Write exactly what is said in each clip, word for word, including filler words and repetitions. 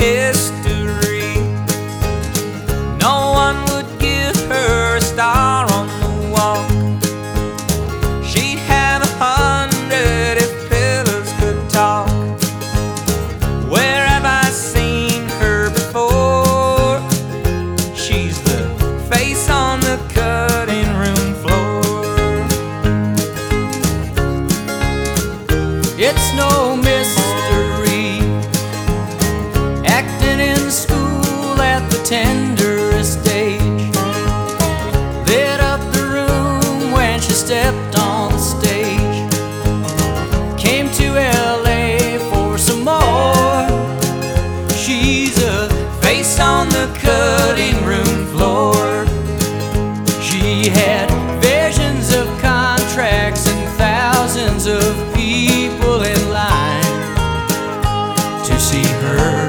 history. No one would give her a star on the wall. She'd have a hundred if pillars could talk. Where have I seen her before? She's the face on the cutting room floor. It's no mystery, acting in school at the tenderest age, lit up the room when she stepped on the stage. Came to L A for some more. She's a face on the cutting room floor. She had visions of contracts and thousands of people in line to see her,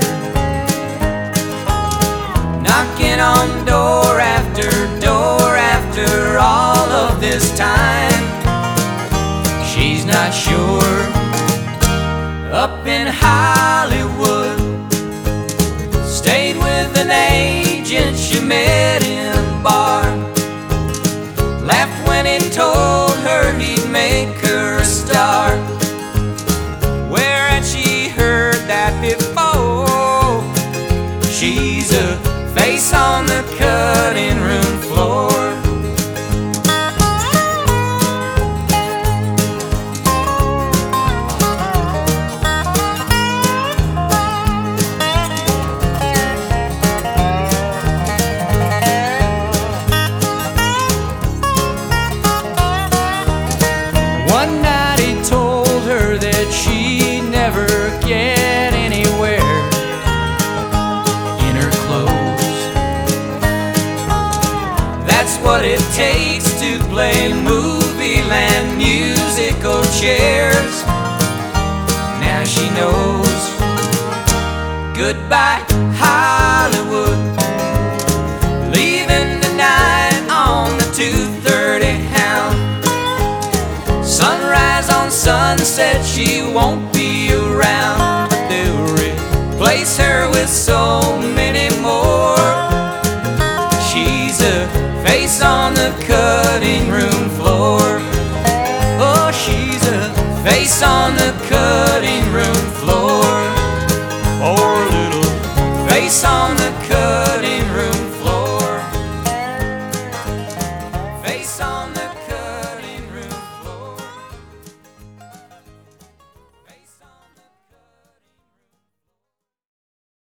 knocking on door after door after all of this time. She's not sure. Up in Hollywood, stayed with an agent she met in a bar. Laughed when he told her he'd make her a star. Where had she heard that before? She's a face on the cutting room floor. One night he told her that she'd never get anywhere in her clothes. That's what it takes to play movie land musical chairs. Now she knows. Goodbye Hollywood, leaving tonight on the two thirty Hound. Sunrise on Sunset, she won't be around, but they'll replace her with so many more. She's a face on the cutting room floor. Oh, she's a face on the cutting room floor. Poor little face on the cutting room floor. Face on the